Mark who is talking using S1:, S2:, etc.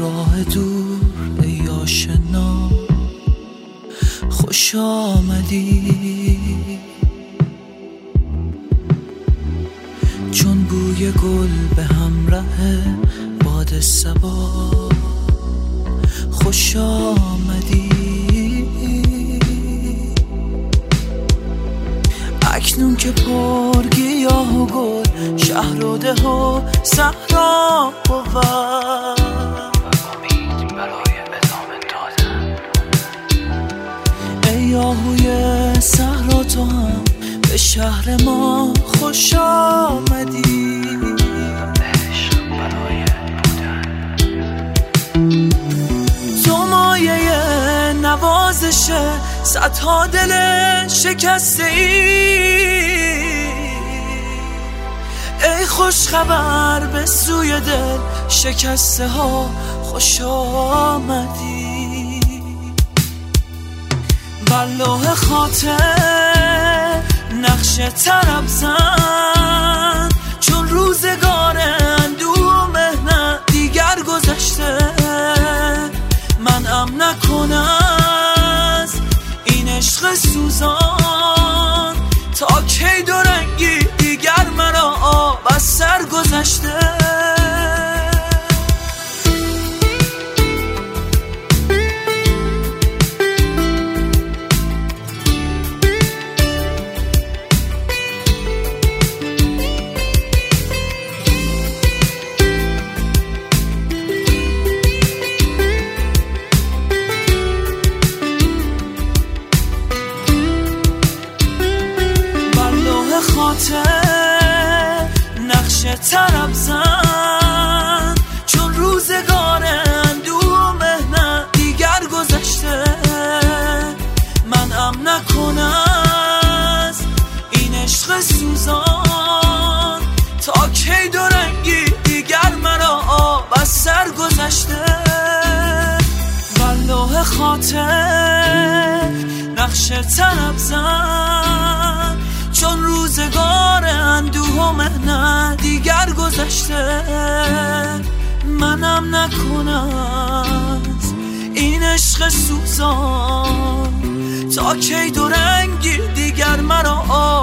S1: راه دور ای آشنا خوش آمدی، چون بوی گل به همراه باد صبا خوش آمدی. اکنون که پر گیاه و گل شهر و ده و صحرا بود،
S2: امید برای ادامه دادن.
S1: ای آهوی صحرا تو هم به شهر ما خوش آمدی،
S2: عشق برای بودن.
S1: تو مایه نوازش صدها دل شکسته ای خوش خبر به سوی دل شکسته ها خوش آمدی. بر لوح خاطر نقش طرب زن، چون روزگار اندوه و مهنت دیگر گذشته، منعم نکنم از این عشق سوزان، تا کی دو رنگی دیگر مرا آب از سر گذشته. نقش طرب زن، چون روزگار اندوه و مهنت دیگر گذشته، منعم نکنم از این عشق سوزان، تا کی دو رنگی دیگر مرا آب از سر گذشته. بر لوح خاطر نقش طرب زن، چون روزگار اندوه و مهنت دیگر گذشته، منم نکنم این عشق سوزان، تا کی دو رنگی دیگر مرا